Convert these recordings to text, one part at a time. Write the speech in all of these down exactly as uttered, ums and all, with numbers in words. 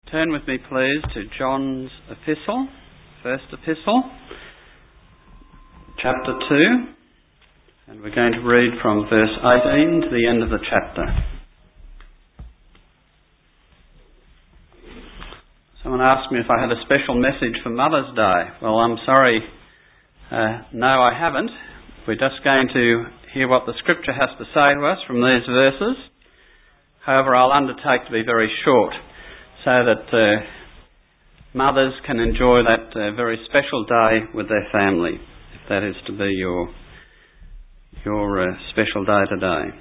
Turn with me, please, to John's epistle, first epistle, chapter two, and we're going to read from verse eighteen to the end of the chapter. Someone asked me if I had a special message for Mother's Day. Well, I'm sorry, uh, no, I haven't. We're just going to hear what the Scripture has to say to us from these verses. However, I'll undertake to be very short, so that uh, mothers can enjoy that uh, very special day with their family, if that is to be your your uh, special day today.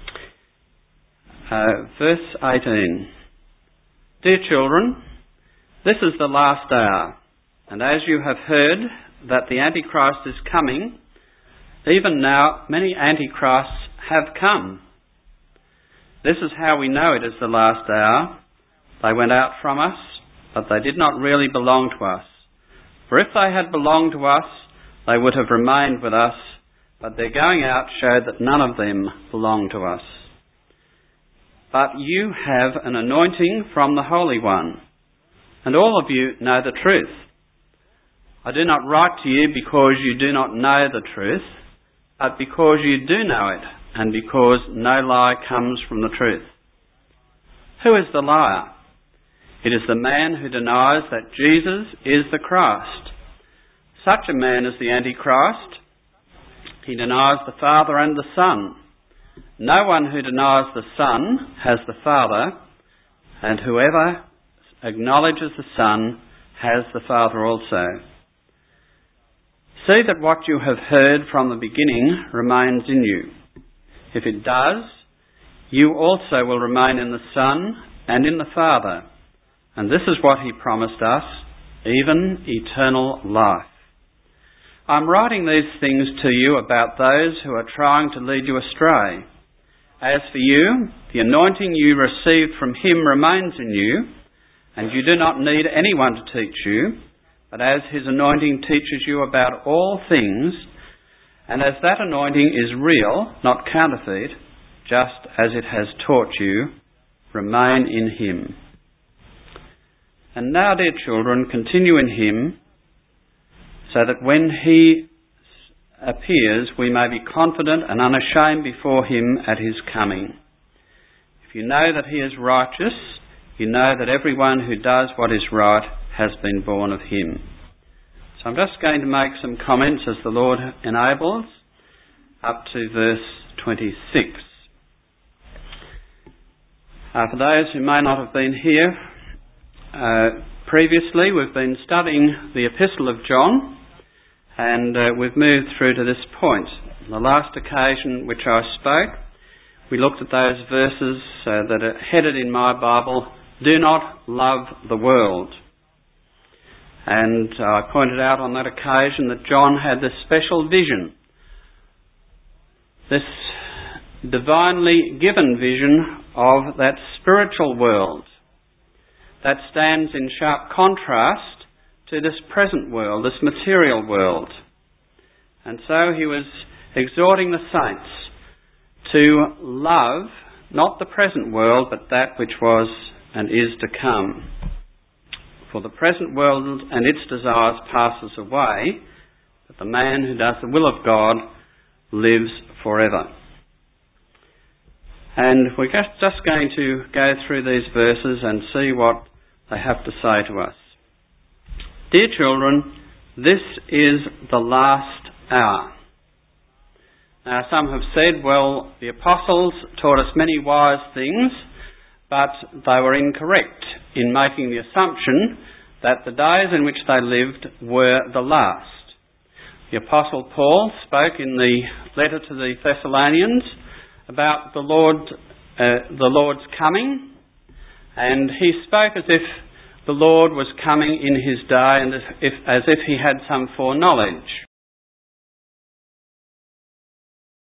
Uh, verse eighteen. Dear children, this is the last hour, and as you have heard that the Antichrist is coming, even now many Antichrists have come. This is how we know it is the last hour. They went out from us, but they did not really belong to us. For if they had belonged to us, they would have remained with us, but their going out showed that none of them belonged to us. But you have an anointing from the Holy One, and all of you know the truth. I do not write to you because you do not know the truth, but because you do know it, and because no lie comes from the truth. Who is the liar? It is the man who denies that Jesus is the Christ. Such a man is the Antichrist. He denies the Father and the Son. No one who denies the Son has the Father, and whoever acknowledges the Son has the Father also. See that what you have heard from the beginning remains in you. If it does, you also will remain in the Son and in the Father. And this is what he promised us, even eternal life. I'm writing these things to you about those who are trying to lead you astray. As for you, the anointing you received from him remains in you, and you do not need anyone to teach you, but as his anointing teaches you about all things, and as that anointing is real, not counterfeit, just as it has taught you, remain in him. And now, dear children, continue in him, so that when he appears, we may be confident and unashamed before him at his coming. If you know that he is righteous, you know that everyone who does what is right has been born of him. So I'm just going to make some comments as the Lord enables, up to verse twenty-six. Uh, for those who may not have been here, Uh, previously we've been studying the Epistle of John, and uh, we've moved through to this point. On the last occasion which I spoke, we looked at those verses uh, that are headed in my Bible, "Do not love the world." And uh, I pointed out on that occasion that John had this special vision, this divinely given vision of that spiritual world that stands in sharp contrast to this present world, this material world. And so he was exhorting the saints to love not the present world, but that which was and is to come. For the present world and its desires passes away, but the man who does the will of God lives forever. And we're just going to go through these verses and see what they have to say to us. Dear children, this is the last hour. Now, some have said, well, the apostles taught us many wise things, but they were incorrect in making the assumption that the days in which they lived were the last. The apostle Paul spoke in the letter to the Thessalonians about the Lord, uh, the Lord's coming, and he spoke as if the Lord was coming in his day and as if, as if he had some foreknowledge.